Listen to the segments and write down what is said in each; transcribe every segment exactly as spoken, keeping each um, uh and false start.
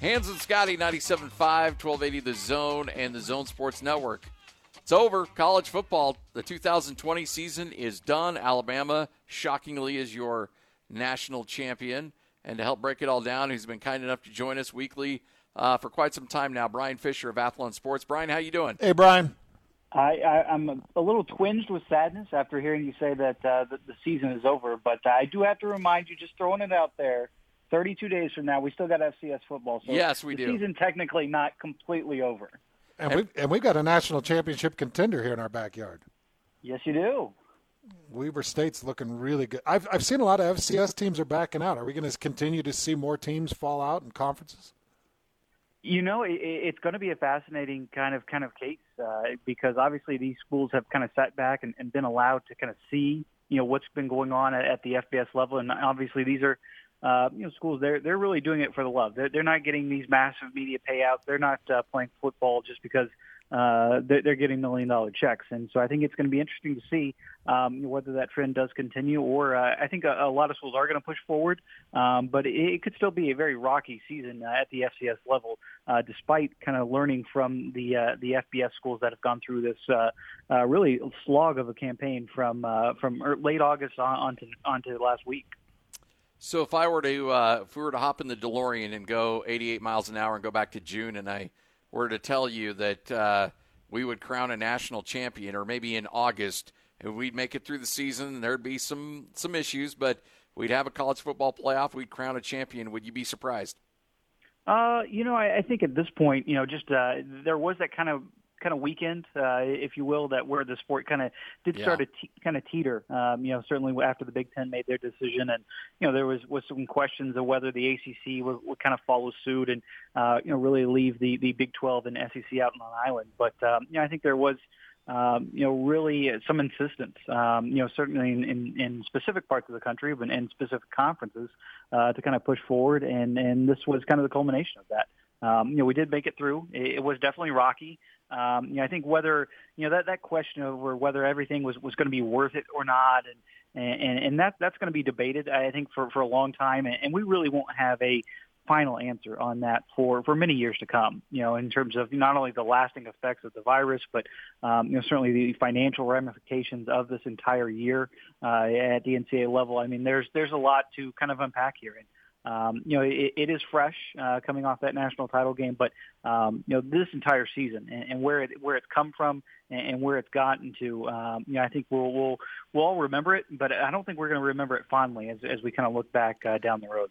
Hans and Scotty, ninety-seven point five, twelve eighty The Zone, and the Zone Sports Network. It's over. College football, the two thousand twenty season is done. Alabama, shockingly, is your national champion. And to help break it all down, who's been kind enough to join us weekly uh, for quite some time now, Brian Fisher of Athlon Sports. Brian, how you doing? Hey, Brian. I, I, I'm a little twinged with sadness after hearing you say that uh, the, the season is over. But I do have to remind you, just throwing it out there, thirty-two days from now, we still got F C S football. So yes, we the do. The season technically not completely over. And we've, and we've got a national championship contender here in our backyard. Yes, you do. Weber State's looking really good. I've I've seen a lot of F C S teams are backing out. Are we going to continue to see more teams fall out in conferences? You know, it, it's going to be a fascinating kind of kind of case uh, because obviously these schools have kind of sat back and, and been allowed to kind of see, you know, what's been going on at, at the F B S level, and obviously these are, uh, you know, schools. They're they're really doing it for the love. They're they're not getting these massive media payouts. They're not uh, playing football just because uh, they're, they're getting million dollar checks. And so I think it's going to be interesting to see um, whether that trend does continue, or uh, I think a, a lot of schools are going to push forward. Um, but it, it could still be a very rocky season uh, at the F C S level, uh, despite kind of learning from the uh, the F B S schools that have gone through this uh, uh, really slog of a campaign from uh, from late August on, on to on to last week. So if I were to uh, if we were to hop in the DeLorean and go eighty-eight miles an hour and go back to June, and I were to tell you that uh, we would crown a national champion, or maybe in August, and we'd make it through the season, there'd be some some issues, but we'd have a college football playoff, we'd crown a champion. Would you be surprised? Uh, you know, I, I think at this point, you know, just uh, there was that kind of kind of weekend, uh, if you will, that where the sport kind of did Yeah. start to te- kind of teeter. Um, you know, certainly after the Big Ten made their decision, and you know there was was some questions of whether the A C C would, would kind of follow suit and uh, you know really leave the the Big twelve and S E C out on an island. But um, you know, I think there was. Um, you know, really some insistence, um, you know, certainly in, in, in specific parts of the country, but in specific conferences, uh, to kind of push forward. And, and this was kind of the culmination of that. Um, you know, we did make it through. It, it was definitely rocky. Um, you know, I think whether, you know, that, that question over whether everything was, was going to be worth it or not. And, and, and that, that's going to be debated, I think, for, for a long time. And, and we really won't have a final answer on that for, for many years to come, you know, in terms of not only the lasting effects of the virus, but, um, you know, certainly the financial ramifications of this entire year uh, at the N C double A level. I mean, there's there's a lot to kind of unpack here. And, um, you know, it, it is fresh uh, coming off that national title game, but, um, you know, this entire season and, and where it where it's come from and, and where it's gotten to, um, you know, I think we'll, we'll, we'll all remember it, but I don't think we're going to remember it fondly as, as we kind of look back uh, down the road.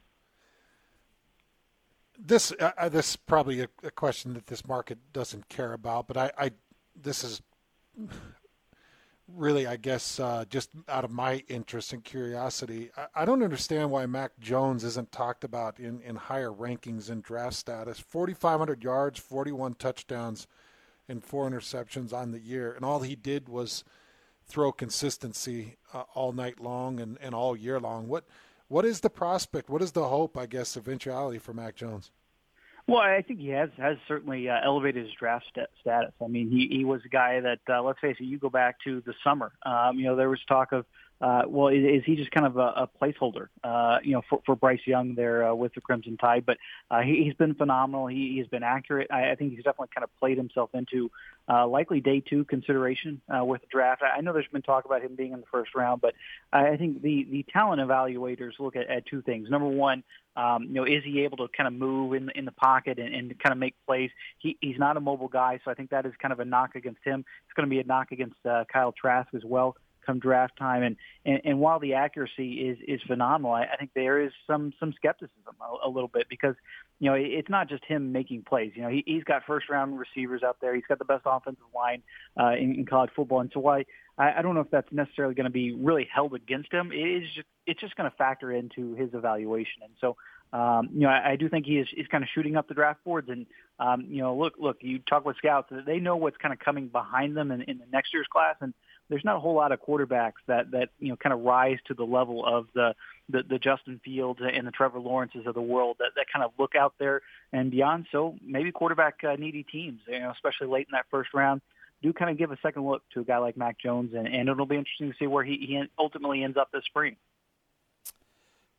This uh, this is probably a, a question that this market doesn't care about, but I, I this is really, I guess, uh, just out of my interest and curiosity. I, I don't understand why Mac Jones isn't talked about in, in higher rankings in draft status. forty-five hundred yards, forty-one touchdowns, and four interceptions on the year, and all he did was throw consistency uh, all night long and, and all year long. What What is the prospect? What is the hope, I guess, eventuality for Mac Jones? Well, I think he has has certainly uh, elevated his draft st- status. I mean, he, he was a guy that, uh, let's face it, you go back to the summer. Um, you know, there was talk of, uh, well, is, is he just kind of a, a placeholder, uh, you know, for, for Bryce Young there uh, with the Crimson Tide? But uh, he, he's been phenomenal. He, he's been accurate. I, I think he's definitely kind of played himself into uh, likely day two consideration uh, with the draft. I, I know there's been talk about him being in the first round, but I think the, the talent evaluators look at, at two things. Number one, Um, you know, is he able to kind of move in in the pocket and, and kind of make plays? He he's not a mobile guy, so I think that is kind of a knock against him. It's going to be a knock against uh, Kyle Trask as well come draft time. And and, and while the accuracy is is phenomenal, I, I think there is some some skepticism a, a little bit because you know it, it's not just him making plays. You know, he, he's got first round receivers out there. He's got the best offensive line uh, in, in college football, and so why. I don't know if that's necessarily going to be really held against him. It is just, it's just going to factor into his evaluation. And so, um, you know, I, I do think he is he's kind of shooting up the draft boards. And, um, you know, look, look, you talk with scouts, they know what's kind of coming behind them in, in the next year's class. And there's not a whole lot of quarterbacks that, that you know, kind of rise to the level of the, the, the Justin Fields and the Trevor Lawrences of the world that, that kind of look out there and beyond. So maybe quarterback uh, needy teams, you know, especially late in that first round, do kind of give a second look to a guy like Mac Jones, and, and it'll be interesting to see where he, he ultimately ends up this spring.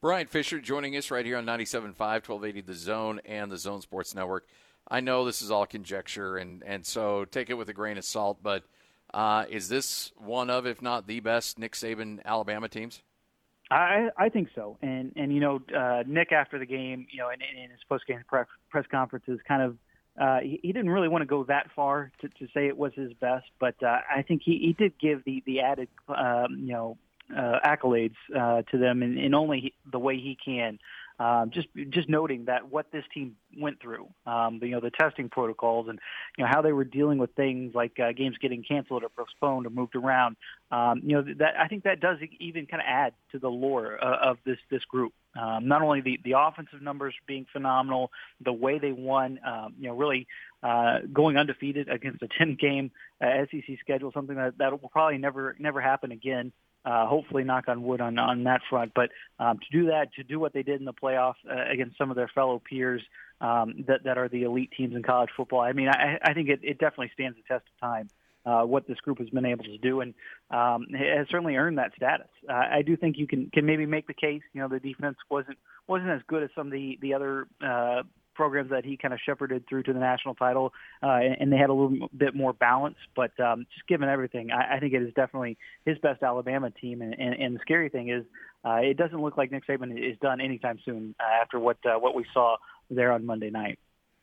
Brian Fisher joining us right here on ninety-seven point five, twelve eighty The Zone and the Zone Sports Network. I know this is all conjecture, and, and so take it with a grain of salt, but uh, is this one of, if not the best, Nick Saban Alabama teams? I, I think so. And, and you know, uh, Nick, after the game, you know, in, in his post-game press, press conferences, kind of, uh, he, he didn't really want to go that far to, to say it was his best, but uh, I think he, he did give the, the added, um, you know, uh, accolades uh, to them in, in only the way he can. Um, just just noting that what this team went through, um, you know, the testing protocols and, you know, how they were dealing with things like uh, games getting canceled or postponed or moved around. Um, you know, that I think that does even kind of add to the lore uh, of this this group. Um, not only the, the offensive numbers being phenomenal, the way they won, um, you know, really uh, going undefeated against a ten-game uh, S E C schedule, something that, that will probably never never happen again. Uh, hopefully, knock on wood on, on that front. But um, to do that, to do what they did in the playoffs uh, against some of their fellow peers um, that, that are the elite teams in college football, I mean, I, I think it, it definitely stands the test of time, uh, what this group has been able to do, and um, it has certainly earned that status. Uh, I do think you can, can maybe make the case, you know, the defense wasn't wasn't as good as some of the, the other uh programs that he kind of shepherded through to the national title, uh, and, and they had a little bit more balance. But um, just given everything, I, I think it is definitely his best Alabama team. And, and, and the scary thing is, uh, it doesn't look like Nick Saban is done anytime soon uh, after what uh, what we saw there on Monday night.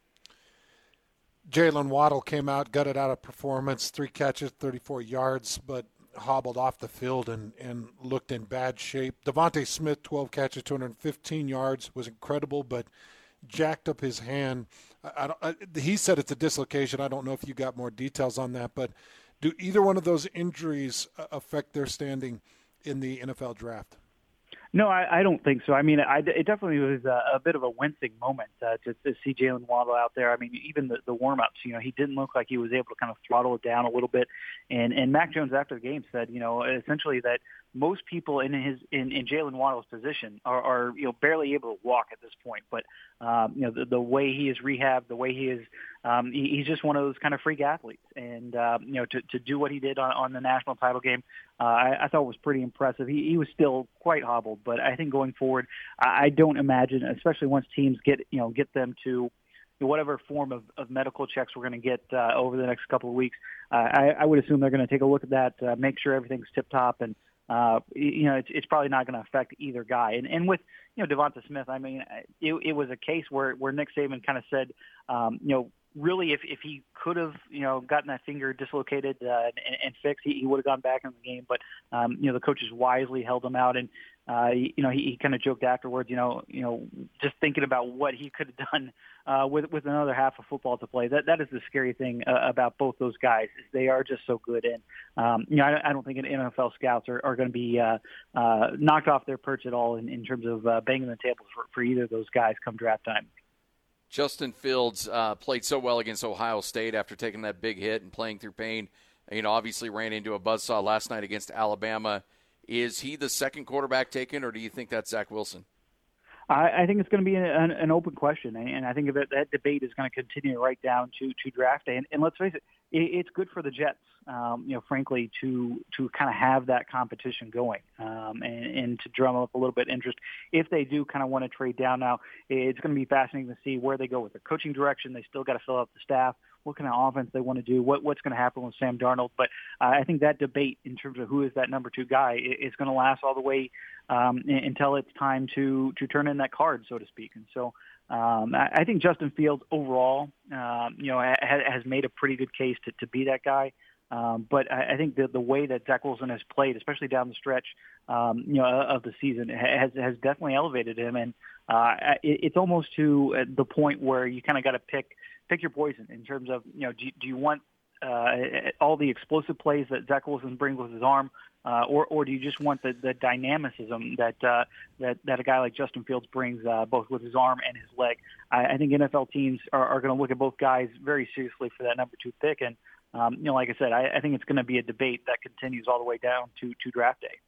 Jalen Waddle came out, gutted out a performance, three catches, thirty-four yards, but hobbled off the field and, and looked in bad shape. Devontae Smith, twelve catches, two hundred fifteen yards, was incredible, but jacked up his hand. I, I don't, I, he said it's a dislocation. I don't know if you got more details on that, but do either one of those injuries affect their standing in the N F L draft? No, I, I don't think so. I mean, I, it definitely was a, a bit of a wincing moment uh, to, to see Jalen Waddle out there. I mean, even the, the warm-ups, you know, he didn't look like he was able to kind of throttle it down a little bit. And, and Mac Jones after the game said, you know, essentially that most people in his in, in Jalen Waddle's position are, are, you know, barely able to walk at this point. But, um, you know, the, the way he is rehabbed, the way he is, um, he, he's just one of those kind of freak athletes. And, uh, you know, to, to do what he did on, on the national title game, uh, I, I thought was pretty impressive. He, he was still quite hobbled, but I think going forward, I, I don't imagine, especially once teams get, you know, get them to whatever form of, of medical checks we're going to get uh, over the next couple of weeks, uh, I, I would assume they're going to take a look at that, uh, make sure everything's tip-top, and Uh, you know, it's, it's probably not going to affect either guy. And, and with, you know, Devonta Smith, I mean, it, it was a case where, where Nick Saban kind of said, um, you know, really if, if he could have, you know, gotten that finger dislocated uh, and, and fixed, he, he would have gone back in the game. But, um, you know, the coaches wisely held him out. And, uh, he, you know, he, he kind of joked afterwards, you know, you know, just thinking about what he could have done uh, with with another half of football to play. That that is the scary thing uh, about both those guys is they are just so good. And um, you know, I, I don't think N F L scouts are, are going to be uh, uh, knocked off their perch at all in, in terms of uh, banging the table for, for either of those guys come draft time. Justin Fields uh, played so well against Ohio State after taking that big hit and playing through pain. You know, obviously ran into a buzzsaw last night against Alabama. Is he the second quarterback taken, or do you think that's Zach Wilson? I, I think it's going to be an, an open question, and I think that that debate is going to continue right down to, to draft day. And, and let's face it, it, it's good for the Jets, um, you know, frankly, to to kind of have that competition going um, and, and to drum up a little bit of interest. If they do kind of want to trade down now, it's going to be fascinating to see where they go with their coaching direction. They still got to fill out the staff. What kind of offense they want to do, what what's going to happen with Sam Darnold. But uh, I think that debate in terms of who is that number two guy is going to last all the way um, until it's time to to turn in that card, so to speak. And so um, I, I think Justin Fields overall, um, you know, ha, has made a pretty good case to, to be that guy. Um, but I, I think the the way that Zach Wilson has played, especially down the stretch, um, you know, of the season, has has definitely elevated him. And uh, it, it's almost to the point where you kind of got to pick. Pick your poison in terms of, you know, do, do you want uh, all the explosive plays that Zach Wilson brings with his arm, uh, or or do you just want the, the dynamicism that uh, that that a guy like Justin Fields brings, uh, both with his arm and his leg? I, I think N F L teams are, are going to look at both guys very seriously for that number two pick, and um, you know, like I said, I, I think it's going to be a debate that continues all the way down to, to draft day.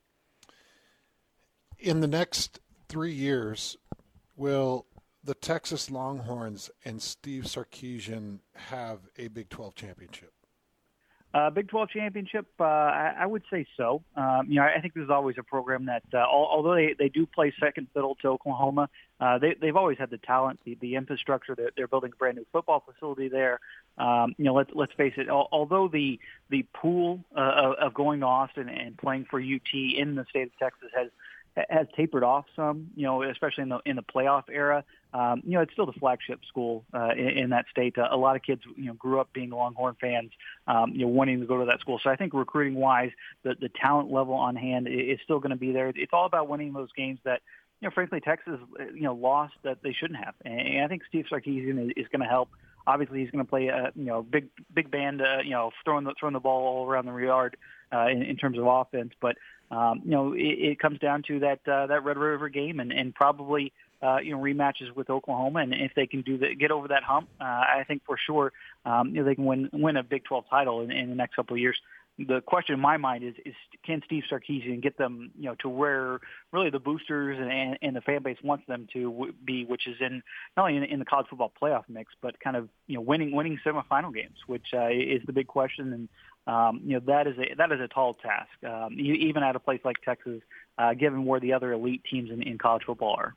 In the next three years, will the Texas Longhorns and Steve Sarkisian have a Big twelve championship? Uh, Big twelve championship, uh, I, I would say so. Um, you know, I think this is always a program that, uh, al- although they, they do play second fiddle to Oklahoma, uh, they, they've always had the talent, the, the infrastructure. They're, they're building a brand new football facility there. Um, you know, let's let's face it. Al- although the the pool uh, of, of going to Austin and playing for U T in the state of Texas has has tapered off some, you know, especially in the in the playoff era. Um, you know, it's still the flagship school uh, in, in that state. Uh, a lot of kids, you know, grew up being Longhorn fans, um, you know, wanting to go to that school. So I think recruiting-wise, the, the talent level on hand is still going to be there. It's all about winning those games that, you know, frankly, Texas, you know, lost that they shouldn't have. And I think Steve Sarkisian is, is going to help. Obviously, he's going to play a, you know, big big band, uh, you know, throwing the throwing the ball all around the yard uh, in, in terms of offense. But um, you know, it, it comes down to that uh, that Red River game, and, and probably uh, you know rematches with Oklahoma. And if they can do that, get over that hump, uh, I think for sure um, you know they can win win a Big twelve title in, in the next couple of years. The question in my mind is, is can Steve Sarkisian get them, you know, to where really the boosters and, and the fan base wants them to be, which is in not only in, in the college football playoff mix, but kind of, you know, winning winning semifinal games, which uh, is the big question. And um, you know that is a that is a tall task, um, even at a place like Texas, uh, given where the other elite teams in, in college football are.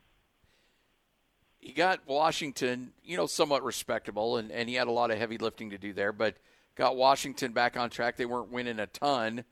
You got Washington, you know, somewhat respectable, and, and he had a lot of heavy lifting to do there, but got Washington back on track. They weren't winning a ton.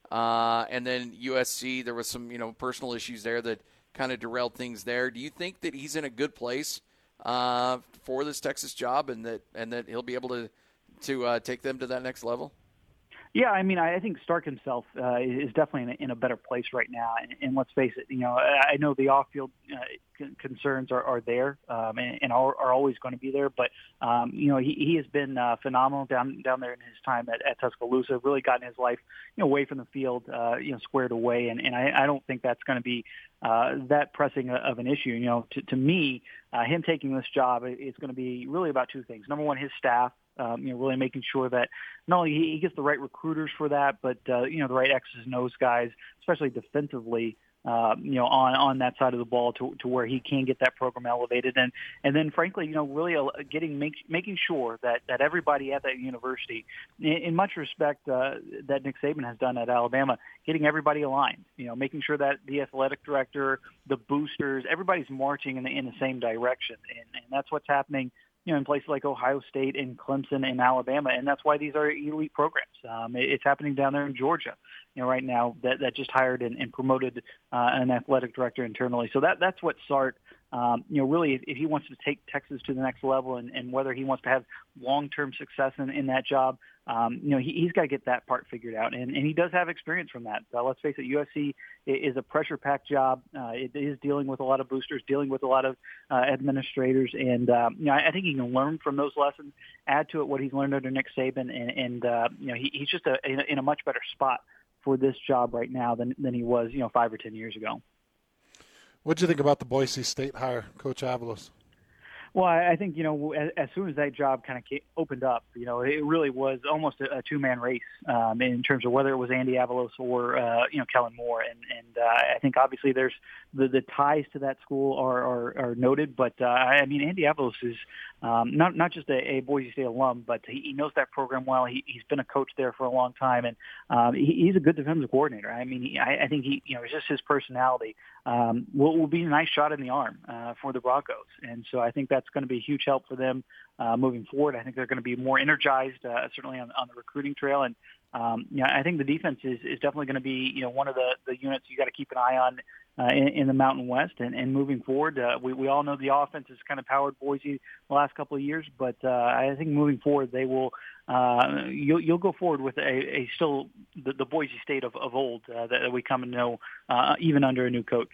Uh, and then U S C, there was some, you know, personal issues there that kind of derailed things there. Do you think that he's in a good place uh, for this Texas job, and that and that he'll be able to, to uh, take them to that next level? Yeah, I mean, I think Stark himself uh, is definitely in a, in a better place right now. And, and let's face it, you know, I know the off-field uh, concerns are, are there um, and, and are, are always going to be there. But, um, you know, he, he has been uh, phenomenal down down there in his time at, at Tuscaloosa, really gotten his life, you know, away from the field, uh, you know, squared away. And, and I, I don't think that's going to be uh, that pressing of an issue. You know, to, to me, uh, him taking this job is going to be really about two things. Number one, his staff. Um, you know, really making sure that not only he gets the right recruiters for that, but, uh, you know, the right X's and O's guys, especially defensively, uh, you know, on, on that side of the ball to, to where he can get that program elevated. And, and then, frankly, you know, really getting make, making sure that, that everybody at that university, in, in much respect uh, that Nick Saban has done at Alabama, getting everybody aligned, you know, making sure that the athletic director, the boosters, everybody's marching in the, in the same direction. And, and that's what's happening, you know, in places like Ohio State and Clemson and Alabama, and that's why these are elite programs. Um, it, it's happening down there in Georgia, you know, right now that, that just hired and, and promoted uh, an athletic director internally. So that that's what Sark, um, you know, really, if, if he wants to take Texas to the next level, and, and whether he wants to have long-term success in, in that job, um, you know, he, he's got to get that part figured out, and, and he does have experience from that. Uh, let's face it, U S C is a pressure-packed job. Uh, it is dealing with a lot of boosters, dealing with a lot of uh, administrators, and um, you know, I, I think he can learn from those lessons, add to it what he's learned under Nick Saban, and, and uh, you know, he, he's just a, in, a, in a much better spot for this job right now than than he was, you know, five or ten years ago. What do you think about the Boise State hire, Coach Avalos? Well, I think, you know, as, as soon as that job kind of opened up, you know, it really was almost a, a two-man race um, in terms of whether it was Andy Avalos or, uh, you know, Kellen Moore. And, and uh, I think obviously there's the, the ties to that school are, are, are noted. But, uh, I mean, Andy Avalos is um, not not just a, a Boise State alum, but he, he knows that program well. He, he's been a coach there for a long time. And um, he, he's a good defensive coordinator. I mean, he, I, I think he, you know, it's just his personality um, will, will be a nice shot in the arm uh, for the Broncos. And so I think that's going to be a huge help for them uh, moving forward. I think they're going to be more energized, uh, certainly on, on the recruiting trail. And um, you know, I think the defense is, is definitely going to be, you know, one of the, the units you got to keep an eye on uh, in, in the Mountain West. And, and moving forward, uh, we, we all know the offense has kind of powered Boise the last couple of years, but uh, I think moving forward they will. Uh, you'll, you'll go forward with a, a still the, the Boise State of, of old uh, that we come to know, uh, even under a new coach.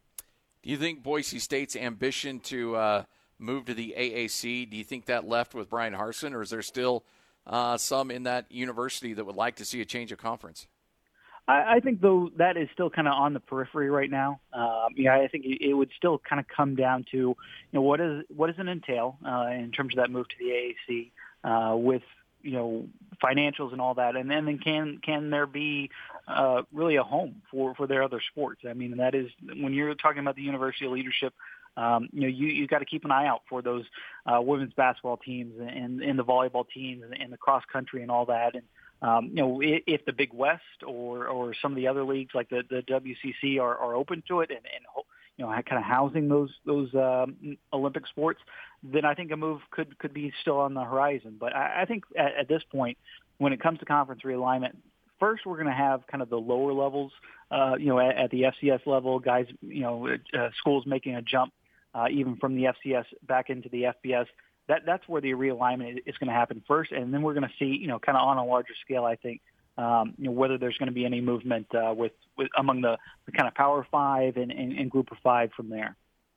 Do you think Boise State's ambition to uh, move to the A A C, do you think that left with Brian Harsin, or is there still uh, some in that university that would like to see a change of conference? I, I think, though, that is still kind of on the periphery right now. Um, yeah, I think it, it would still kind of come down to, you know, what is what does it entail uh, in terms of that move to the A A C uh, with, you know, financials and all that, and then, then can can there be uh, really a home for, for their other sports? I mean, that is when you're talking about the university leadership. Um, you know, you you got to keep an eye out for those uh, women's basketball teams and, and the volleyball teams and, and the cross country and all that. And um, you know, if, if the Big West or, or some of the other leagues like the, the W C C are, are open to it and, and you know, kind of housing those those um, Olympic sports, then I think a move could could be still on the horizon. But I, I think at, at this point, when it comes to conference realignment, first we're going to have kind of the lower levels, uh, you know, at, at the F C S level, guys, you know, uh, schools making a jump uh, even from the F C S back into the F B S. That that's where the realignment is going to happen first, and then we're going to see, you know, kind of on a larger scale, I think. Um, you know, whether there's going to be any movement uh, with, with among the, the kind of Power Five and, and, and Group of Five from there.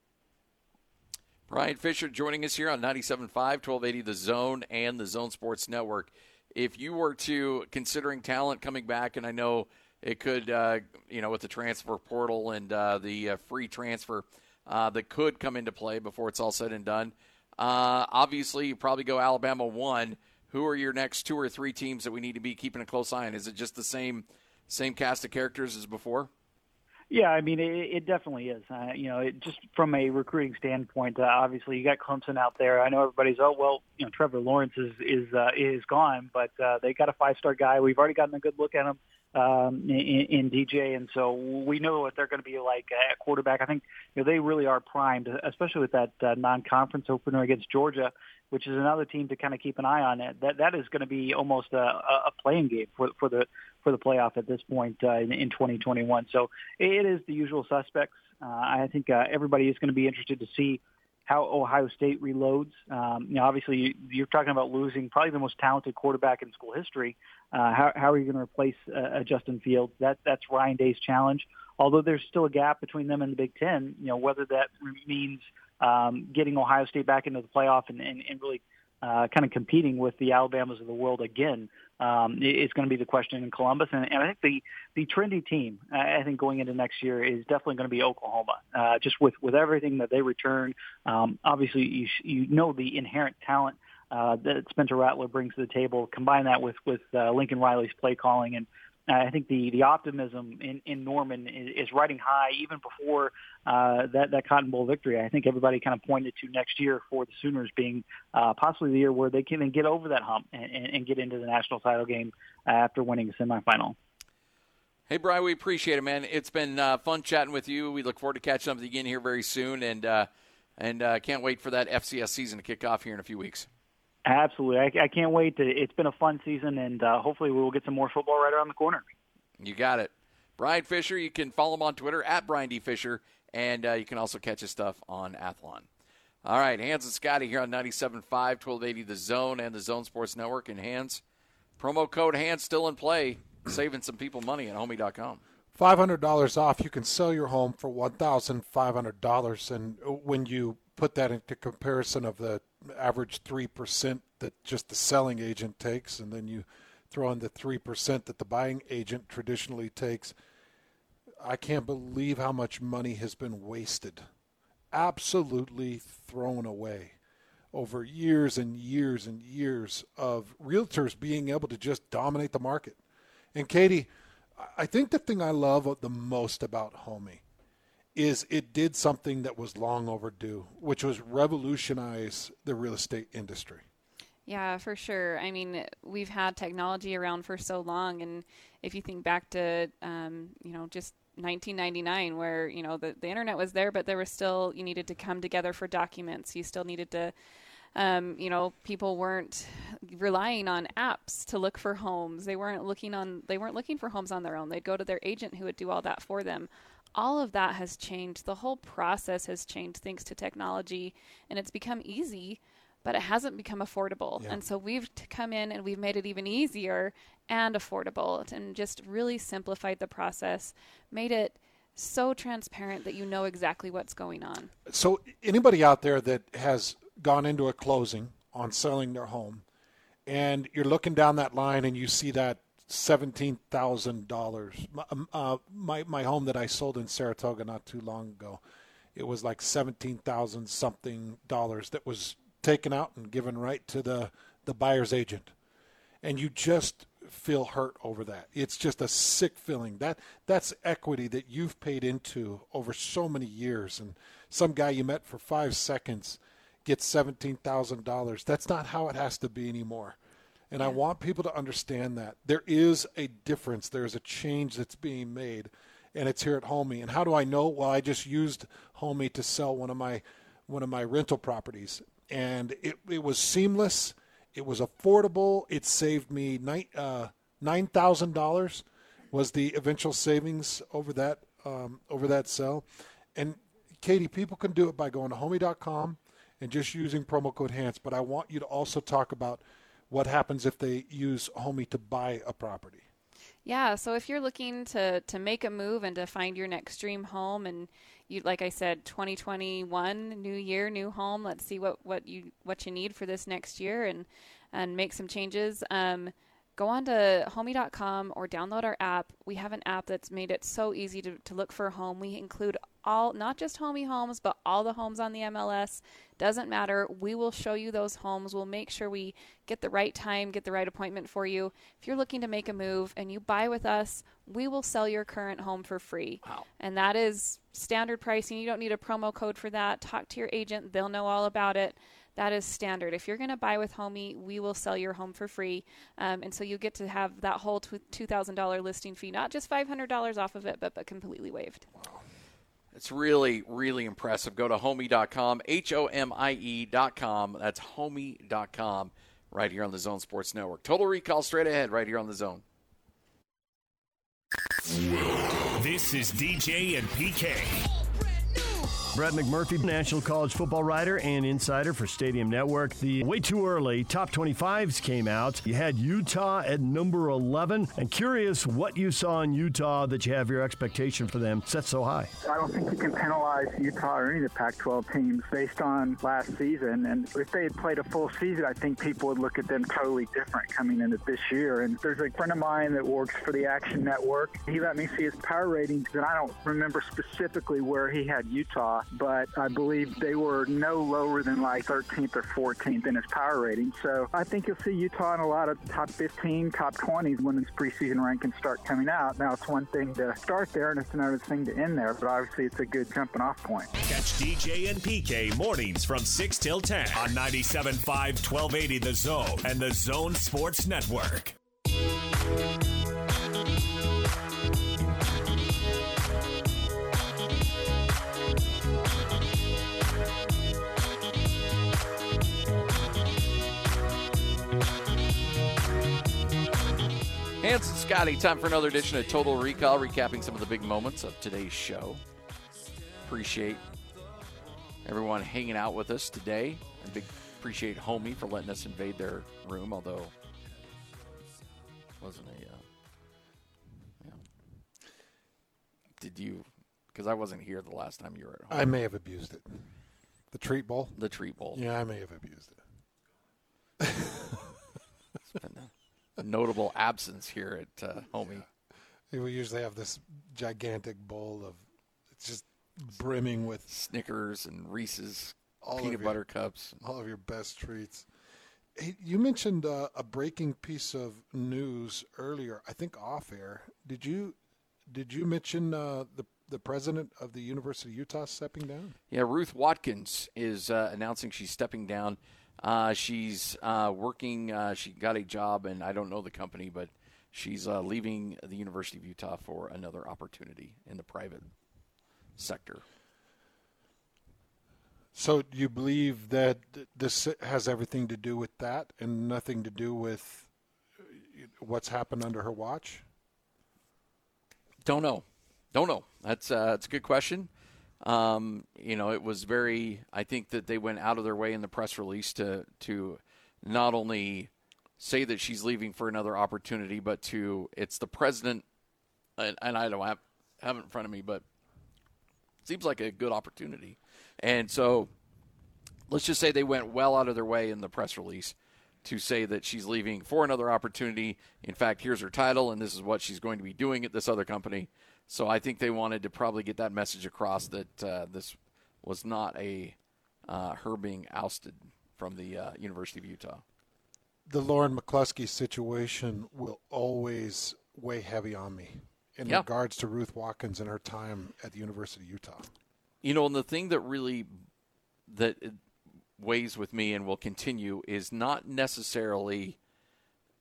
Brian Fisher joining us here on ninety-seven point five, twelve eighty The Zone and the Zone Sports Network. If you were to, considering talent coming back, and I know it could, uh, you know, with the transfer portal and uh, the uh, free transfer uh, that could come into play before it's all said and done, uh, obviously you probably go Alabama one. Who are your next two or three teams that we need to be keeping a close eye on? Is it just the same same cast of characters as before? Yeah, I mean, it, it definitely is. Uh, you know, it, just from a recruiting standpoint, uh, obviously you got Clemson out there. I know everybody's, oh, well, you know, Trevor Lawrence is is uh, is gone, but uh, they got a five-star guy. We've already gotten a good look at him um, in, in D J, and so we know what they're going to be like at quarterback. I think, you know, they really are primed, especially with that uh, non-conference opener against Georgia, which is another team to kind of keep an eye on. That that is going to be almost a, a playing game for for the for the playoff at this point uh, in, in twenty twenty-one. So it is the usual suspects. Uh, I think uh, everybody is going to be interested to see how Ohio State reloads. Um, you know, obviously you're talking about losing probably the most talented quarterback in school history. Uh, how, how are you going to replace uh, Justin Fields? That that's Ryan Day's challenge. Although there's still a gap between them and the Big Ten, you know, whether that means um, getting Ohio State back into the playoff and, and, and really uh, kind of competing with the Alabamas of the world again um, is going to be the question in Columbus. And, and I think the, the trendy team, I think going into next year, is definitely going to be Oklahoma, uh, just with, with everything that they return. Um, obviously, you, you know the inherent talent uh, that Spencer Rattler brings to the table. Combine that with, with uh, Lincoln Riley's play calling, and I think the, the optimism in, in Norman is, is riding high even before uh, that, that Cotton Bowl victory. I think everybody kind of pointed to next year for the Sooners being uh, possibly the year where they can get over that hump and, and, and get into the national title game after winning a semifinal. Hey, Brian, we appreciate it, man. It's been uh, fun chatting with you. We look forward to catching up with you again here very soon, and uh, and uh, can't wait for that F C S season to kick off here in a few weeks. Absolutely. I, I can't wait. To, it's been a fun season, and uh, hopefully we will get some more football right around the corner. You got it. Brian Fisher, you can follow him on Twitter, at Brian D. Fisher, and uh, you can also catch his stuff on Athlon. All right, Hans and Scotty here on ninety-seven point five, twelve eighty The Zone and the Zone Sports Network. And Hans, promo code Hans still in play, saving some people money at homie dot com. five hundred dollars off. You can sell your home for one thousand five hundred dollars, and when you put that into comparison of the average three percent that just the selling agent takes, and then you throw in the three percent that the buying agent traditionally takes, I can't believe how much money has been wasted, absolutely thrown away over years and years and years of realtors being able to just dominate the market. And Katie, I think the thing I love the most about Homie is it did something that was long overdue, which was revolutionize the real estate industry. Yeah, for sure. I mean, we've had technology around for so long, and if you think back to, um, you know, just nineteen ninety-nine, where, you know, the, the internet was there, but there was still, you needed to come together for documents. You still needed to, um, you know, people weren't relying on apps to look for homes. They weren't looking on, they weren't looking for homes on their own. They'd go to their agent who would do all that for them. All of that has changed. The whole process has changed thanks to technology, and it's become easy, but it hasn't become affordable. Yeah. And so we've t- come in and we've made it even easier and affordable, and just really simplified the process, made it so transparent that you know exactly what's going on. So anybody out there that has gone into a closing on selling their home, and you're looking down that line and you see that seventeen thousand dollars. Uh, my my home that I sold in Saratoga not too long ago, it was like seventeen thousand something dollars that was taken out and given right to the, the buyer's agent. And you just feel hurt over that. It's just a sick feeling. That that's equity that you've paid into over so many years. And some guy you met for five seconds gets seventeen thousand dollars. That's not how it has to be anymore. And yeah. I want people to understand that there is a difference. There's a change that's being made, and it's here at Homey. And how do I know? Well, I just used Homey to sell one of my one of my rental properties, and it, it was seamless. It was affordable. It saved me nine uh, nine thousand dollars was the eventual savings over that um, over that sell. And Katie, people can do it by going to homey dot com and just using promo code Hans. But I want you to also talk about what happens if they use Homey to buy a property. Yeah, so if you're looking to, to make a move and to find your next dream home, and you, like I said, twenty twenty-one, new year, new home, let's see what, what you what you need for this next year and, and make some changes. Um, go on to homey dot com or download our app. We have an app that's made it so easy to, to look for a home. We include all, not just Homey homes, but all the homes on the M L S. Doesn't matter. We will show you those homes. We'll make sure we get the right time, get the right appointment for you. If you're looking to make a move and you buy with us, we will sell your current home for free. Wow. And that is standard pricing. You don't need a promo code for that. Talk to your agent. They'll know all about it. That is standard. If you're going to buy with Homey, we will sell your home for free. Um, and so you get to have that whole two thousand dollars listing fee, not just five hundred dollars off of it, but, but completely waived. Wow. It's really, really impressive. Go to homey dot com, H O M I E dot com. That's homey dot com right here on the Zone Sports Network. Total Recall straight ahead right here on the Zone. This is D J and P K. Brett McMurphy, National College Football writer and insider for Stadium Network. The way too early top twenty-fives came out. You had Utah at number eleven. And curious what you saw in Utah that you have your expectation for them set so high. I don't think you can penalize Utah or any of the Pac twelve teams based on last season. And if they had played a full season, I think people would look at them totally different coming into this year. And there's a friend of mine that works for the Action Network. He let me see his power ratings, and I don't remember specifically where he had Utah, but I believe they were no lower than like thirteenth or fourteenth in his power rating. So I think you'll see Utah in a lot of top fifteen, top twenties when its preseason rankings start coming out. Now, it's one thing to start there, and it's another thing to end there, but obviously it's a good jumping off point. Catch D J and P K mornings from six till ten on ninety-seven point five, twelve eighty The Zone and the Zone Sports Network. Hans and Scotty, time for another edition of Total Recall, recapping some of the big moments of today's show. Appreciate everyone hanging out with us today. And big appreciate Homey for letting us invade their room, although it wasn't a, uh, yeah. Did you, because I wasn't here the last time you were at home. I may have abused it. The treat bowl? The treat bowl. Yeah, I may have abused it. It's been a notable absence here at uh, Homey. Yeah. We usually have this gigantic bowl of, it's just brimming with Snickers and Reese's, all peanut your, butter cups. All of your best treats. Hey, you mentioned uh, a breaking piece of news earlier, I think off air. Did you did you mention uh, the the president of the University of Utah stepping down? Yeah, Ruth Watkins is uh, announcing she's stepping down. Uh, she's uh, working, uh, she got a job, and I don't know the company, but she's uh, leaving the University of Utah for another opportunity in the private sector. So do you believe that this has everything to do with that and nothing to do with what's happened under her watch? Don't know. Don't know. That's, uh, that's a good question. Um, you know, it was very, I think that they went out of their way in the press release to, to not only say that she's leaving for another opportunity, but to, it's the president, and, and I don't have, have it in front of me, but it seems like a good opportunity. And so let's just say they went well out of their way in the press release to say that she's leaving for another opportunity. In fact, here's her title, and this is what she's going to be doing at this other company. So I think they wanted to probably get that message across that uh, this was not a uh, her being ousted from the uh, University of Utah. The Lauren McCluskey situation will always weigh heavy on me in yeah. regards to Ruth Watkins and her time at the University of Utah. You know, and the thing that really that weighs with me and will continue is not necessarily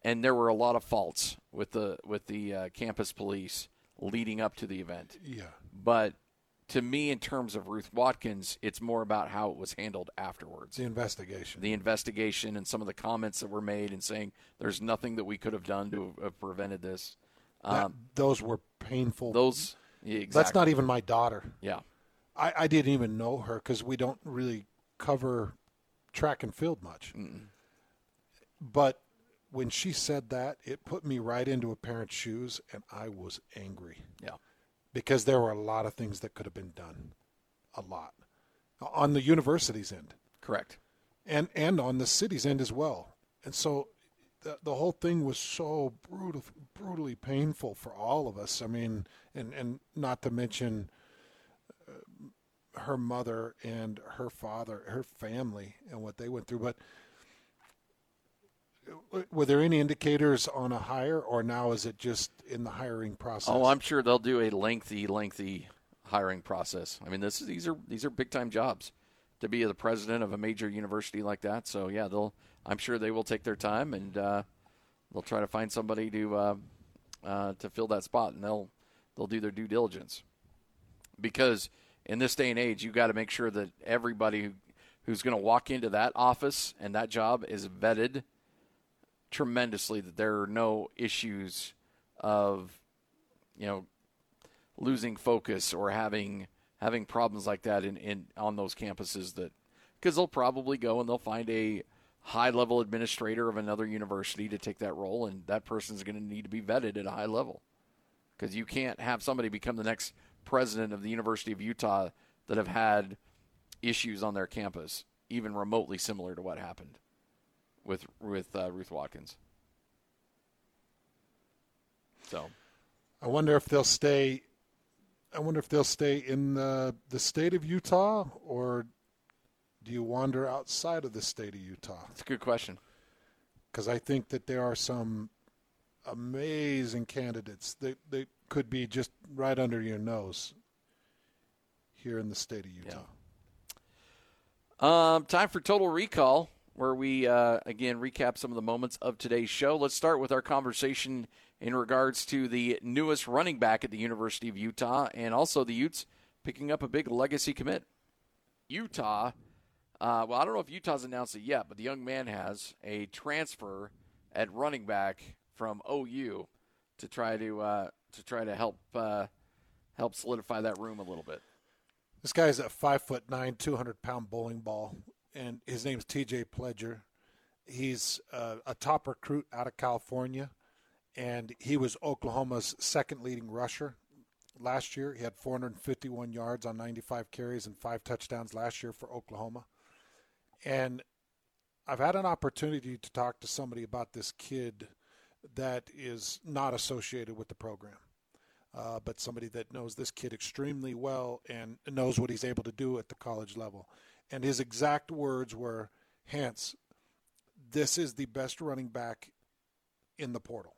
and there were a lot of faults with the with the uh, campus police leading up to the event. Yeah. But to me, in terms of Ruth Watkins, it's more about how it was handled afterwards. The investigation. The investigation and some of the comments that were made and saying there's nothing that we could have done to have prevented this. That, Um, those were painful. those, yeah, exactly. That's not even my daughter. Yeah. I, I didn't even know her because we don't really cover track and field much. Mm-mm. But when she said that, it put me right into a parent's shoes, and I was angry. Yeah. Because there were a lot of things that could have been done. A lot. On the university's end. Correct. And and on the city's end as well. And so the, the whole thing was so brutal, brutally painful for all of us. I mean, and, and not to mention uh, her mother and her father, her family, and what they went through. But were there any indicators on a hire, or now is it just in the hiring process? Oh, I'm sure they'll do a lengthy, lengthy hiring process. I mean, this is, these are these are big time jobs to be the president of a major university like that. So yeah, they'll. I'm sure they will take their time and uh, they'll try to find somebody to uh, uh, to fill that spot, and they'll they'll do their due diligence. Because in this day and age, you got to make sure that everybody who, who's going to walk into that office and that job is vetted tremendously, that there are no issues of, you know, losing focus or having having problems like that in, in on those campuses, that because they'll probably go and they'll find a high level administrator of another university to take that role, and that person's going to need to be vetted at a high level, because you can't have somebody become the next president of the University of Utah that have had issues on their campus even remotely similar to what happened with with uh, Ruth Watkins. So, I wonder if they'll stay. I wonder if they'll stay in the the state of Utah, or do you wander outside of the state of Utah? That's a good question. Because I think that there are some amazing candidates that that could be just right under your nose here in the state of Utah. Yeah. Um, time for Total Recall, where we, uh, again, recap some of the moments of today's show. Let's start with our conversation in regards to the newest running back at the University of Utah, and also the Utes picking up a big legacy commit. Utah, uh, well, I don't know if Utah's announced it yet, but the young man has a transfer at running back from O U to try to uh, to try to help uh, help solidify that room a little bit. This guy's a five foot nine, two hundred pound bowling ball, and his name's T J Pledger. He's uh, a top recruit out of California, and he was Oklahoma's second leading rusher last year. He had four hundred fifty-one yards on ninety-five carries and five touchdowns last year for Oklahoma. And I've had an opportunity to talk to somebody about this kid that is not associated with the program. Uh, but somebody that knows this kid extremely well and knows what he's able to do at the college level. And his exact words were, Hans, this is the best running back in the portal.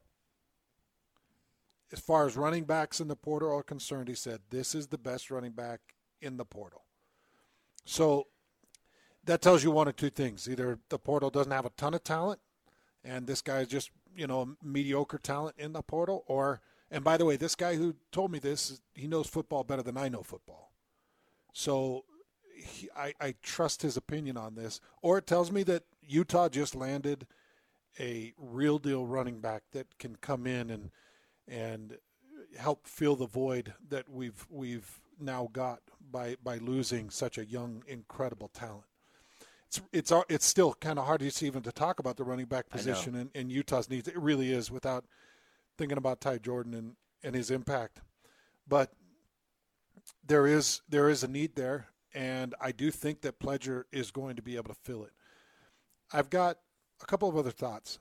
As far as running backs in the portal are concerned, he said, this is the best running back in the portal. So that tells you one of two things. Either the portal doesn't have a ton of talent, and this guy's just, you know, mediocre talent in the portal, or and by the way, this guy who told me this, he knows football better than I know football. So he, I, I trust his opinion on this. Or it tells me that Utah just landed a real deal running back that can come in and and help fill the void that we've we've now got by, by losing such a young, incredible talent. It's it's it's still kind of hard to even to talk about the running back position and, and Utah's needs. It really is, without thinking about Ty Jordan and, and his impact. But there is there is a need there, and I do think that Pledger is going to be able to fill it. I've got a couple of other thoughts.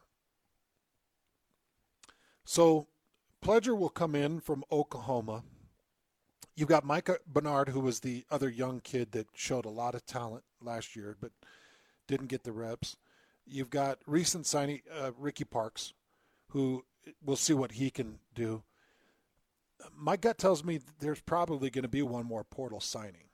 So Pledger will come in from Oklahoma. You've got Micah Bernard, who was the other young kid that showed a lot of talent last year but didn't get the reps. You've got recent signing uh, Ricky Parks, who we'll see what he can do. My gut tells me there's probably going to be one more portal signing.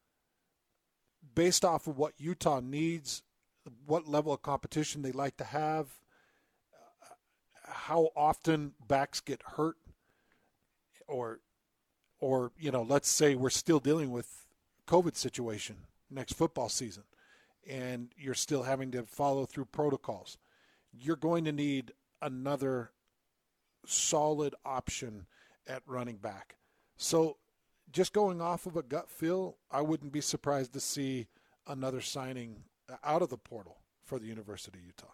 Based off of what Utah needs, what level of competition they like to have, how often backs get hurt, or, or you know, let's say we're still dealing with COVID situation next football season, and you're still having to follow through protocols. You're going to need another solid option at running back. So just going off of a gut feel, I wouldn't be surprised to see another signing out of the portal for the University of Utah.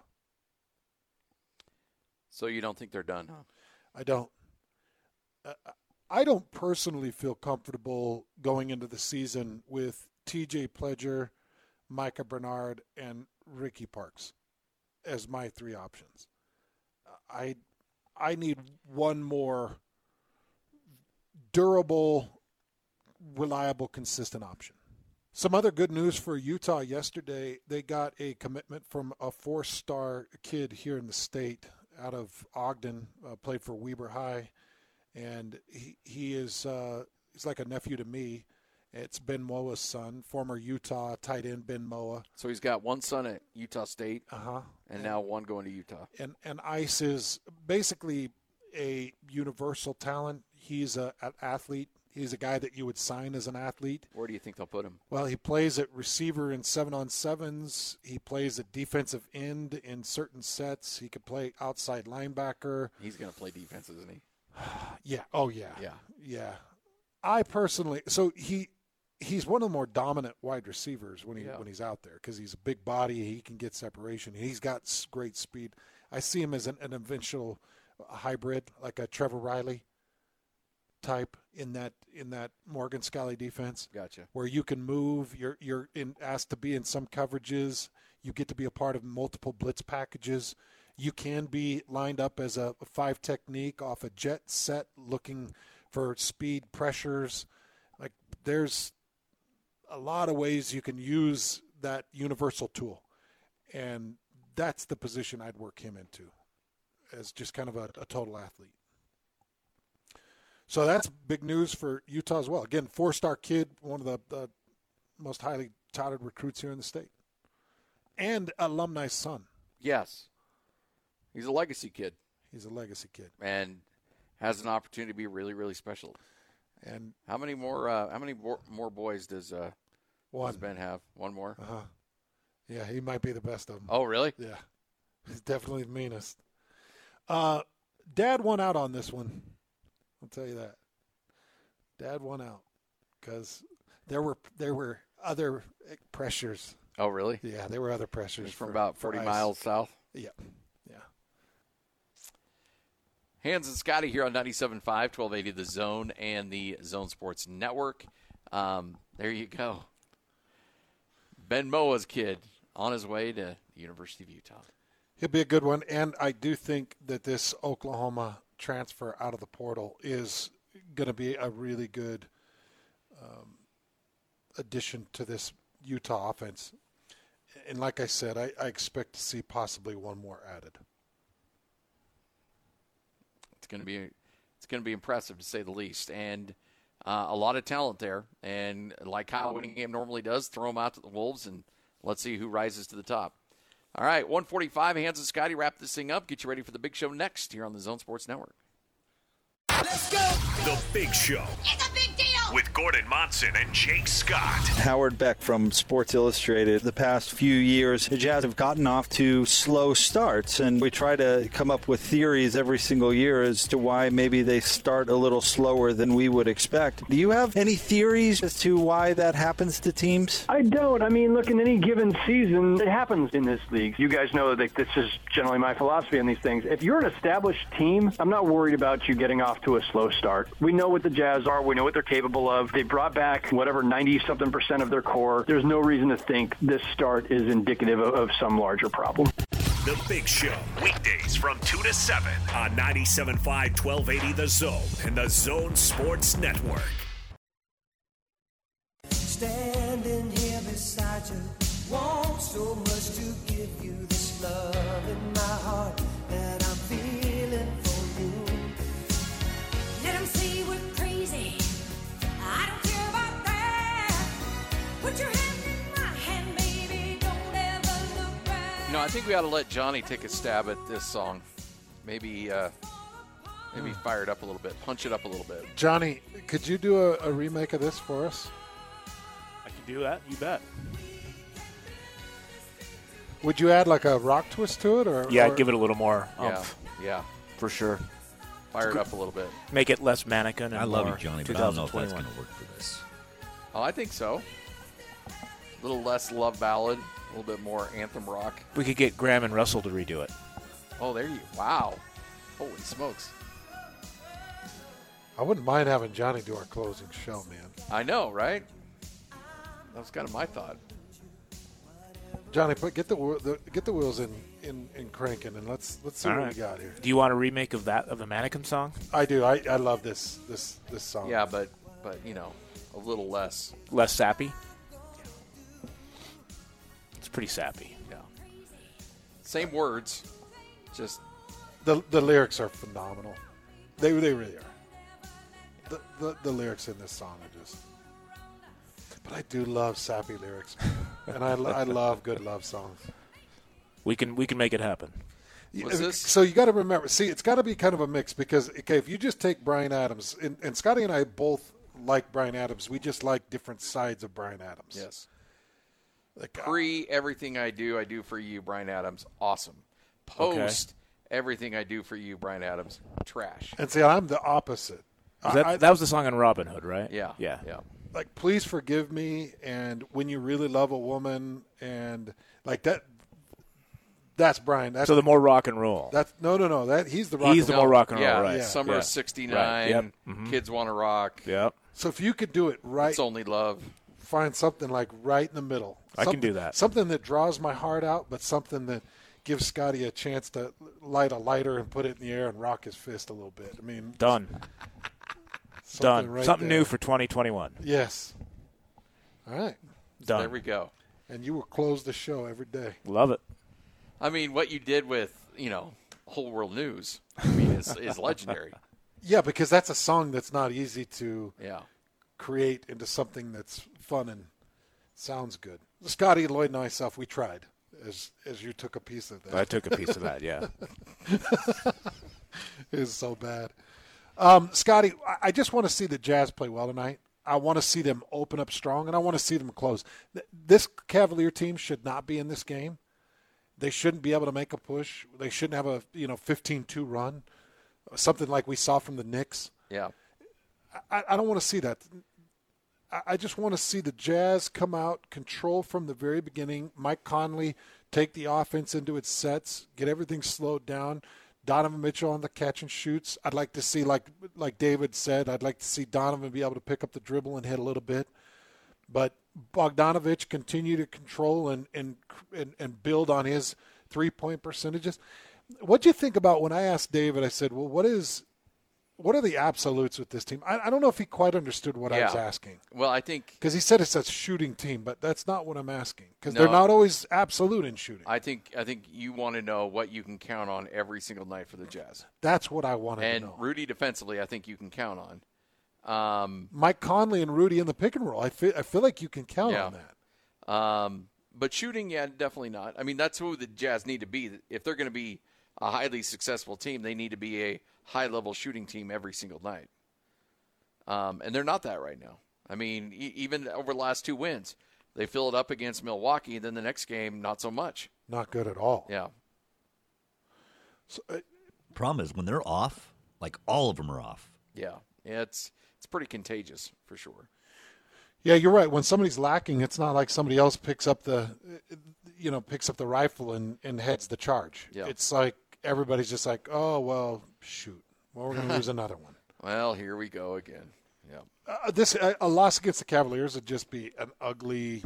So you don't think they're done? No. I don't. Uh, I don't personally feel comfortable going into the season with T J Pledger, Micah Bernard, and Ricky Parks as my three options. I I need one more durable, reliable, consistent option. Some other good news for Utah yesterday, they got a commitment from a four-star kid here in the state out of Ogden, uh, played for Weber High, and he, he is uh, he's like a nephew to me. It's Ben Moa's son, former Utah tight end Ben Moa. So he's got one son at Utah State, uh-huh. and, and now one going to Utah. And and Ice is basically a universal talent. He's a, an athlete. He's a guy that you would sign as an athlete. Where do you think they'll put him? Well, he plays at receiver in seven-on-sevens. He plays at defensive end in certain sets. He could play outside linebacker. He's going to play defense, isn't he? Yeah. Oh, yeah. Yeah. Yeah. I personally – so he he's one of the more dominant wide receivers when he yeah. when he's out there because he's a big body. He can get separation. He's got great speed. I see him as an, an eventual hybrid, like a Trevor Riley type in that in that Morgan Scalley defense. Gotcha. Where you can move, you're you're in, asked to be in some coverages. You get to be a part of multiple blitz packages. You can be lined up as a five technique off a jet set, looking for speed pressures. Like there's a lot of ways you can use that universal tool, and that's the position I'd work him into, as just kind of a, a total athlete. So that's big news for Utah as well. Again, four-star kid, one of the, the most highly touted recruits here in the state. And alumni son. Yes. He's a legacy kid. He's a legacy kid. And has an opportunity to be really, really special. And how many more uh, how many more, more boys does, uh, one. does Ben have? One more? Uh-huh. Yeah, he might be the best of them. Oh, really? Yeah. He's definitely the meanest. Uh, Dad won out on this one. I'll tell you that. Dad won out because there were there were other pressures. Oh, really? Yeah, there were other pressures. From for, about forty miles south? Yeah, yeah. Hans and Scotty here on ninety-seven point five, twelve eighty The Zone and the Zone Sports Network. Um, there you go. Ben Moa's kid on his way to the University of Utah. He'll be a good one, and I do think that this Oklahoma transfer out of the portal is going to be a really good um, addition to this Utah offense. And like I said, I, I expect to see possibly one more added. It's going to be it's going to be impressive to say the least, and uh, a lot of talent there. And like Kyle Whittingham normally does, throw them out to the Wolves, and let's see who rises to the top. All right, one forty-five, Hans and Scotty wrap this thing up. Get you ready for the big show next here on the Zone Sports Network. Let's go! The Big Show. It's a big deal! With Gordon Monson and Jake Scott. Howard Beck from Sports Illustrated. The past few years, the Jazz have gotten off to slow starts, and we try to come up with theories every single year as to why maybe they start a little slower than we would expect. Do you have any theories as to why that happens to teams? I don't. I mean, look, in any given season, it happens in this league. You guys know that this is generally my philosophy on these things. If you're an established team, I'm not worried about you getting off to a slow start. We know what the Jazz are. We know what they're capable of. They brought back whatever ninety-something percent of their core. There's no reason to think this start is indicative of, of some larger problem. The Big Show, weekdays from two to seven on ninety-seven point five, twelve eighty The Zone and the Zone Sports Network. Standing here beside you, want so much to give you this love in my heart that I'm feeling for you. Let them say we're crazy. I don't care about that. Put your hand in my hand, baby. Don't ever look back. You know, I think we ought to let Johnny take a stab at this song. maybe uh, maybe fire it up a little bit, punch it up a little bit. Johnny, could you do a, a remake of this for us? I can do that. You bet. Would you add like a rock twist to it, or Yeah, or? give it a little more Yeah, umph, yeah. for sure. Fire it up a little bit. Make it less mannequin and I love more you, Johnny, but I don't know if that's twenty-one. going to work for this. Oh, I think so. A little less love ballad, a little bit more anthem rock. We could get Graham and Russell to redo it. Oh, there you. Wow. Holy smokes. I wouldn't mind having Johnny do our closing show, man. I know, right? That was kind of my thought. Johnny, put get the, whe- the get the wheels in, in, in cranking, and let's let's see All what right. we got here. Do you want a remake of that of the mannequin song? I do. I, I love this this this song. Yeah, but but you know, a little less. Less sappy. It's pretty sappy. Yeah. Same words, just The the lyrics are phenomenal. They they really are. The, the the lyrics in this song are just. But I do love sappy lyrics, and I, I love good love songs. We can we can make it happen. Was this? So you got to remember. See, it's got to be kind of a mix because okay, if you just take Bryan Adams, and, and Scotty and I both like Bryan Adams. We just like different sides of Bryan Adams. Yes. Like, Pre everything I do, I do for you, Bryan Adams. Awesome. Post everything I do for you, Bryan Adams. Trash. And see, I'm the opposite. Was that, I, I, that was the song on Robin Hood, right? Yeah. Yeah. Yeah. like, please forgive me, and when you really love a woman, and like that. That's Bryan. That's, So the more rock and roll. That's no, no, no. That he's the rock. He's and the roll. more rock and roll, Yeah. right? Summer Yeah. of sixty-nine. Right. Yep. Mhm. Kids Want to Rock. Yep. So if you could do it right, It's Only Love. find something like right in the middle. I can Something- do that. Something that draws my heart out, but something that gives Scotty a chance to light a lighter and put it in the air and rock his fist a little bit. I mean, Done. something Done. right Something there. new for twenty twenty-one. Yes. All right. Done. There we go. And you will close the show every day. Love it. I mean, what you did with, you know, Whole World News, I mean, is, is legendary. Yeah, because that's a song that's not easy to Yeah. create into something that's fun and sounds good. Scotty, Lloyd, and myself, we tried as as you took a piece of that. I took a piece of that, yeah. It was so bad. Um, Scotty, I- I just want to see the Jazz play well tonight. I want to see them open up strong, and I want to see them close. Th- This Cavalier team should not be in this game. They shouldn't be able to make a push. They shouldn't have a you know fifteen two run, something like we saw from the Knicks. Yeah. I, I don't want to see that. I, I just want to see the Jazz come out, control from the very beginning. Mike Conley take the offense into its sets, get everything slowed down. Donovan Mitchell on the catch and shoots. I'd like to see, like like David said, I'd like to see Donovan be able to pick up the dribble and hit a little bit. But Bogdanovich continue to control and and and, and build on his three-point percentages. What do you think about when I asked David, I said, well, what is what are the absolutes with this team? I, I don't know if he quite understood what I was Yeah. asking. Well, I think Because he said it's a shooting team, but that's not what I'm asking. Because No. they're not always absolute in shooting. I think I think you want to know what you can count on every single night for the Jazz. That's what I wanted And to know. Rudy defensively, I think you can count on. Um, Mike Conley and Rudy in the pick and roll. I feel, I feel like you can count Yeah. on that. Um, but shooting, yeah, definitely not. I mean, that's who the Jazz need to be. If they're going to be a highly successful team, they need to be a high-level shooting team every single night. Um, and they're not that right now. I mean, e- even over the last two wins, they fill it up against Milwaukee, and then the next game, not so much. Not good at all. Yeah. So, uh, Problem is when they're off, like all of them are off. Yeah. Yeah, it's it's pretty contagious for sure. yeah, you're right. When somebody's lacking, it's not like somebody else picks up the, you know, picks up the rifle and, and heads the charge. Yeah. It's like everybody's just like, oh, well, shoot. Well, we're going to lose another one. Well, here we go again. Yeah. Uh, this a, a loss against the Cavaliers would just be an ugly,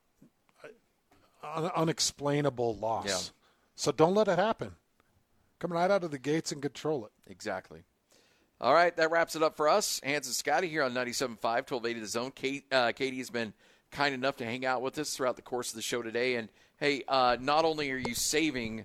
uh, un- unexplainable loss. Yeah. So don't let it happen. Come right out of the gates and control it. Exactly. All right, that wraps it up for us. Hans and Scotty here on ninety-seven point five, twelve eighty The Zone. Kate, uh, Katie has been kind enough to hang out with us throughout the course of the show today. And, hey, uh, not only are you saving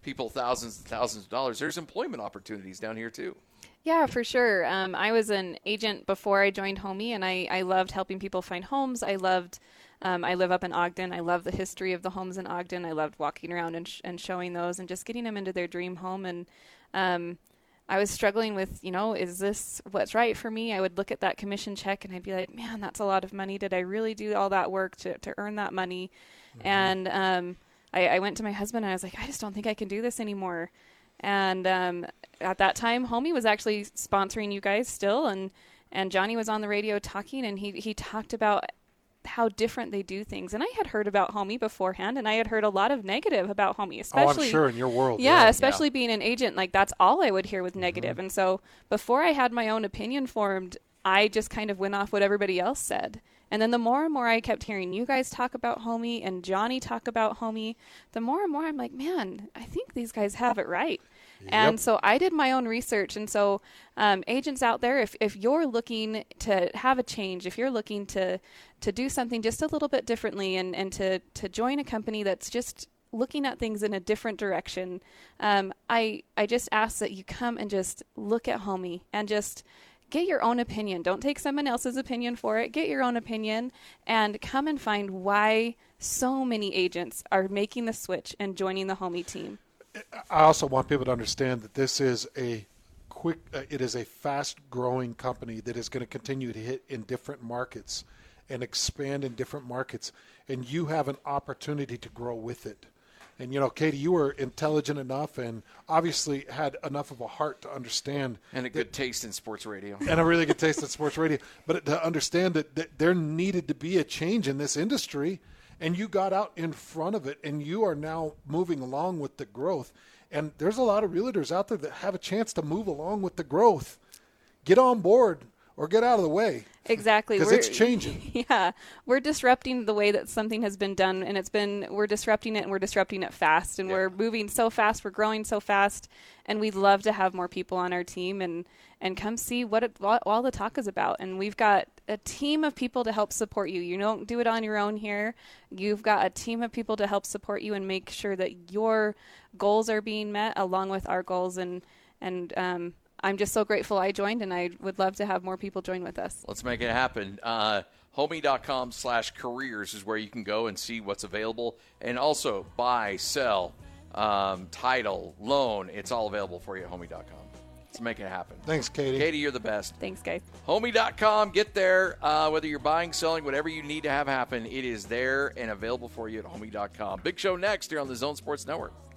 people thousands and thousands of dollars, there's employment opportunities down here too. Yeah, for sure. Um, I was an agent before I joined Homey, and I, I loved helping people find homes. I loved, um, I live up in Ogden. I love the history of the homes in Ogden. I loved walking around and, sh- and showing those and just getting them into their dream home. And um, I was struggling with, you know, is this what's right for me? I would look at that commission check and I'd be like, man, that's a lot of money. Did I really do all that work to, to earn that money? Mm-hmm. And um, I, I went to my husband and I was like, I just don't think I can do this anymore. And um, at that time, Homey was actually sponsoring you guys still, and, and Johnny was on the radio talking, and he, he talked about how different they do things. And I had heard about Homey beforehand, and I had heard a lot of negative about Homey, especially. Oh, I'm sure in your world. Yeah, yeah. especially yeah. being an agent, like that's all I would hear with negative. Mm-hmm. And so before I had my own opinion formed, I just kind of went off what everybody else said. And then the more and more I kept hearing you guys talk about Homey and Johnny talk about Homey, the more and more I'm like, man, I think these guys have it right. Yep. And so I did my own research. And so um, agents out there, if, if you're looking to have a change, if you're looking to, to do something just a little bit differently and, and to, to join a company that's just looking at things in a different direction, um, I, I just ask that you come and just look at Homey and just get your own opinion. Don't take someone else's opinion for it. Get your own opinion and come and find why so many agents are making the switch and joining the Homey team. I also want people to understand that this is a quick, uh, it is a fast-growing company that is going to continue to hit in different markets and expand in different markets, and you have an opportunity to grow with it. And, you know, Katie, you were intelligent enough and obviously had enough of a heart to understand. And a good that, taste in sports radio. And a really good taste in sports radio. But to understand that, that there needed to be a change in this industry, and you got out in front of it, and you are now moving along with the growth. And there's a lot of realtors out there that have a chance to move along with the growth. Get on board or get out of the way. Exactly. Because it's changing. Yeah. We're disrupting the way that something has been done, and it's been, we're disrupting it, and we're disrupting it fast, and yeah. we're moving so fast, we're growing so fast, and we'd love to have more people on our team and, and come see what, it, what all the talk is about. And we've got a team of people to help support you. You don't do it on your own here. You've got a team of people to help support you and make sure that your goals are being met along with our goals. And, and, um, I'm just so grateful I joined, and I would love to have more people join with us. Let's make it happen. Uh, Homey.com slash careers is where you can go and see what's available. And also buy, sell, um, title, loan. It's all available for you at Homey dot com. Let's make it happen. Thanks, Katie. Katie, you're the best. Thanks, guys. Homey dot com. Get there. Uh, whether you're buying, selling, whatever you need to have happen, it is there and available for you at Homey dot com. Big show next here on the Zone Sports Network.